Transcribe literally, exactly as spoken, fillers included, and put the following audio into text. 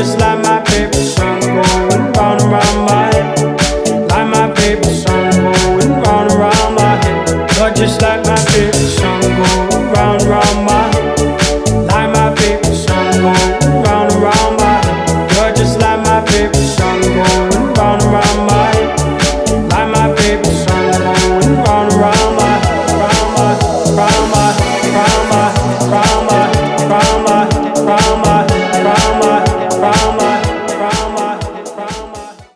just like my favorite song going round and round my head. Like my favorite song going round and round my head. You're just like my favorite song going round and round my head. Like my favorite song going round and round my head. You're just like my favorite song.